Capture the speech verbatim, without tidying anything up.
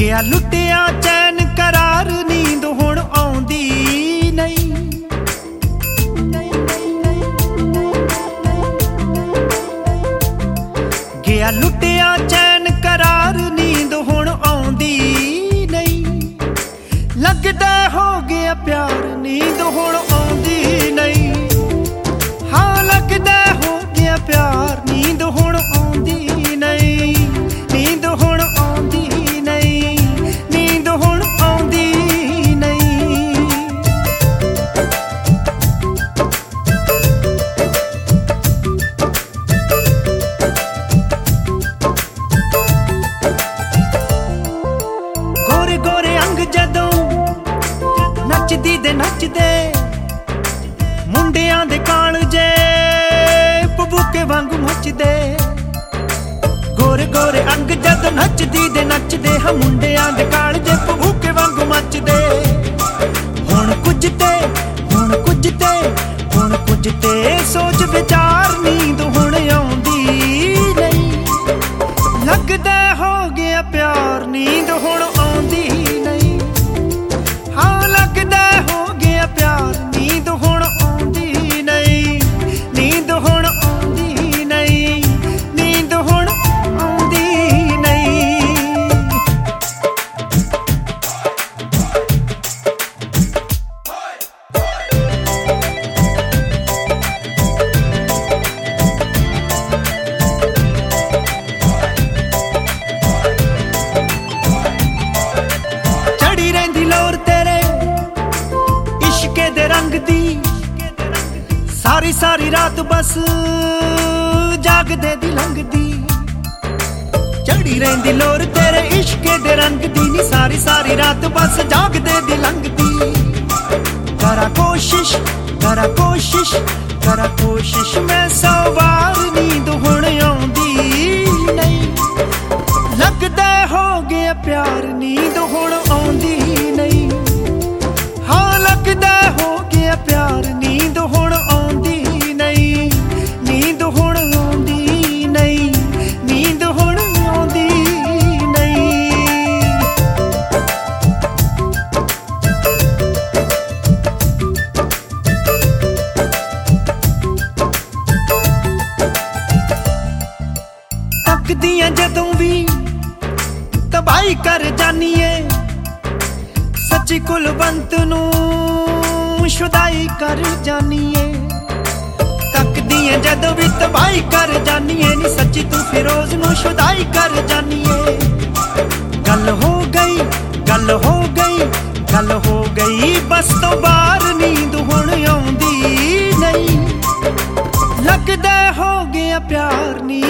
ਗਿਆ ਲੁੱਟਿਆ ਚੈਨ ਕਰਾਰ, ਨੀਂਦ ਹੁਣ ਆਉਂਦੀ ਨਹੀਂ। ਗਿਆ ਲੁੱਟਿਆ ਚੈਨ ਕਰਾਰ, ਨੀਂਦ ਹੁਣ ਆਉਂਦੀ ਨਹੀਂ। ਲੱਗਦਾ ਹੋ ਗਿਆ ਪਿਆਰ, ਨੀਂਦ ਹੁਣ ਆਉਂਦੀ ਨਹੀਂ। ਹਾਂ ਲੱਗਦਾ ਹੋ ਗਿਆ ਪਿਆਰ, ਨੀਂਦ ਹੁਣ ਆਉਂਦੀ ਨਹੀਂ। ਨੀਂਦ ਹੁਣ ਆਉਂਦੀ ਨਹੀਂ, ਨੀਂਦ ਹੁਣ ਆਉਂਦੀ ਨਹੀਂ। ਗੋਰੇ ਗੋਰੇ ਅੰਗ ਜਦੋਂ ਨੱਚਦੀ ਦੇ ਨੱਚਦੇ, ਮੁੰਡਿਆਂ ਦੇ ਕਾਲਜੇ ਪਬੂਕੇ ਵਾਂਗੂ ਮੱਚਦੇ। ਗੋਰੇ ਗੋਰੇ ਅੰਗ ਜਦੋਂ ਨੱਚਦੀ ਦੇ ਨੱਚਦੇ, ਹਾਂ ਮੁੰਡਿਆਂ ਦੇ ਕਾਲਜੇ ਪਬੂਕੇ ਵਾਂਗੂ ਮੱਚਦੇ। ਹੁਣ ਕੁਝ ਤੇ ਹੁਣ ਕੁਝ ਤੇ ਹੁਣ ਕੁਝ ਤੇ ਸੋਚ ਵਿਚਾਰ, ਨੀਂਦ ਹੁਣ ਆਉਂਦੀ ਨਹੀਂ। ਲੱਗਦਾ ਹੋ ਗਿਆ ਪਿਆਰ, ਨੀਂਦ ਹੁਣ ਆਉਂਦੀ ਨਹੀਂ। ਹਾਂ ਲੱਗਦਾ ਹੋ ਗਿਆ ਪਿਆਰ, ਨੀਂਦ ਹੁਣ ਆਉਂਦੀ ਨਹੀਂ। ਨੀਂਦ ਹੁਣ ਆਉਂਦੀ ਨਹੀਂ, ਨੀਂਦ ਹੁਣ ਆਉਂਦੀ ਨਹੀਂ। ਚੜੀ ਰਹਿੰਦੀ ਲੋਰ ਤੇਰੇ ਇਸ਼ਕੇ ਦੇ ਰੰਗ ਦੀ, ਸਾਰੀ ਸਾਰੀ ਰਾਤ ਬਸ ਜਾਗਦੇ ਦੀ ਲੰਘਦੀ। ਚੜੀ ਰਹਿੰਦੀ ਲੋਰ ਤੇਰੇ ਇਸ਼ਕੇ ਦੇ ਰੰਗ ਦੀ ਨੀ, ਸਾਰੀ ਸਾਰੀ ਰਾਤ ਬਸ ਜਾਗਦੇ ਦੀ ਲੰਘਦੀ। ਕਰਾਂ ਕੋਸ਼ਿਸ਼ ਕਰਾਂ ਕੋਸ਼ਿਸ਼ ਕਰਾਂ ਕੋਸ਼ਿਸ਼ ਮੈਂ ਸੌ ਵਾਰ, ਨੀਂਦ ਹੁਣ ਆਉਂਦੀ ਨਹੀਂ। ਲੱਗਦਾ ਹੋ ਗਿਆ ਪਿਆਰ, ਨੀਂਦ ਹੁਣ ਆਉਂਦੀ ਨਹੀਂ। ਹਾਂ ਲੱਗਦਾ ਹੋ ਗਿਆ ਪਿਆਰ, ਨੀਂਦ ਹੁਣ ਆਉਂਦੀ ਨਹੀਂ। ਨੀਂਦ ਹੁਣ ਆਉਂਦੀ ਨਹੀਂ, ਨੀਂਦ ਹੁਣ ਆਉਂਦੀ ਨਹੀਂ। ਤੱਕਦੀਆਂ ਜਦੋਂ ਵੀ ਤਬਾਹੀ ਕਰ ਜਾਨੀ ਏ, ਸੱਚੀ ਕੁਲਵੰਤ ਨੂੰ ਸ਼ੁਦਾਈ ਕਰ ਜਾਨੀ ਏ। ਤੱਕਦੀ ਏ ਜਦੋਂ ਵੀ ਤਬਾਹੀ ਕਰ ਜਾਨੀ ਏ ਨੀ, ਸੱਚੀ ਤੂੰ ਫਿਰੋਜ਼ ਨੂੰ ਸ਼ੁਦਾਈ ਕਰ ਜਾਨੀ ਏ। ਗੱਲ ਹੋ ਗਈ ਗੱਲ ਹੋ ਗਈ ਗੱਲ ਹੋ ਗਈ ਬਸ ਤੋਂ ਬਾਹਰ, ਨੀਂਦ ਹੁਣ ਆਉਂਦੀ ਨਹੀਂ। ਲੱਗਦਾ ਹੋ ਗਿਆ ਪਿਆਰ, ਨੀ